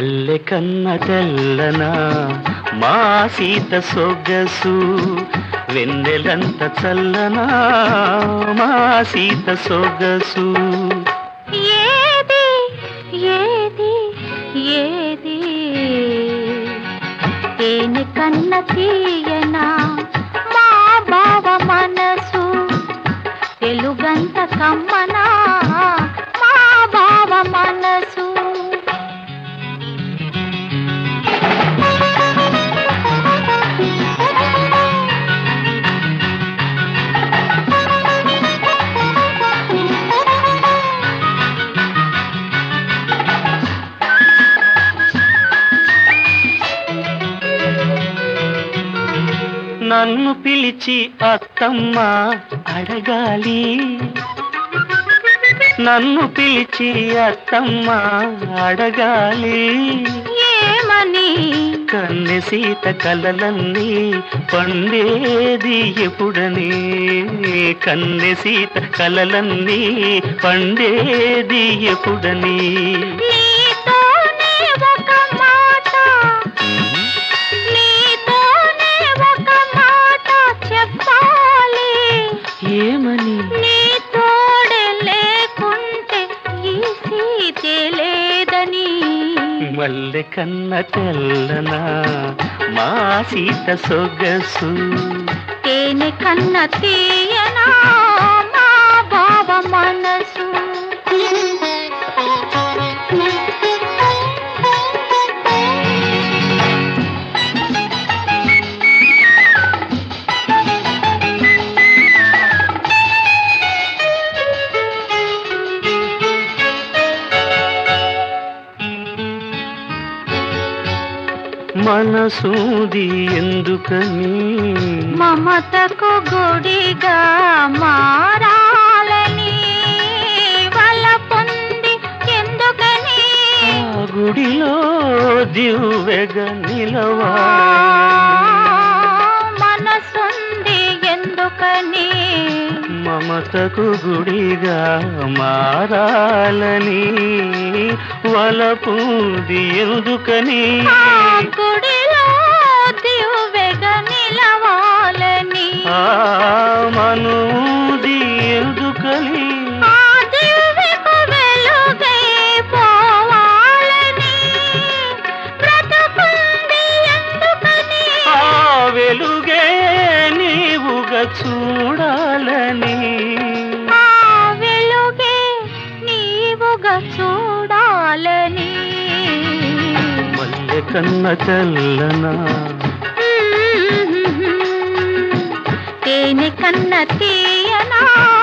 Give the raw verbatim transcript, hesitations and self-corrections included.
మల్లె కన్న తెల్లనా మా సీత సొగసు, వెన్నెలంత చల్లనా మా సీత సొగసు. ఏది ఏది ఏది తేనె కన్న తీయనా మా బావ మనసు, తెలుగంత కమ్మనా మా బావ మనసు. నన్ను పిలిచి అత్తమ్మ అడగాలి, నన్ను పిలిచి అత్తమ్మ అడగాలి. ఏమని? కన్నె సీత కలలన్నీ పండేది ఎప్పుడని, కన్నె సీత కలలన్నీ పండేది ఎప్పుడని. ఏమని? నీ తోడే లేకుంటే ఈ సీతే లేదని. మల్లె కన్న తెల్లనా మా సీత సొగసు, తేనె కన్న తీయనా మా బావ మనసు. మనసూది ఎందుకని మమతకు గుడిగా మారాలని, వల పొంది ఎందుకని ఆ గుడిలో దివ్వెగా నిలవా. మనసుంది ఎందుకని మమతకు గుడిగా మారాలని, వలపుది ఎందుకని గుడిలో దివ్వెగా నిలవాలని. ఆ మనూది ఎందుకని ఆ దివ్వెకు వెలుగై పోవాలని, బ్రతుకుంది ఎందుకని ఆ వెలుగే నీవుగా చూడాలని. ఆ వెలుగే నీవుగా చూడాలని. మల్లె కన్న చల్లనా తేనె కన్న తీయనా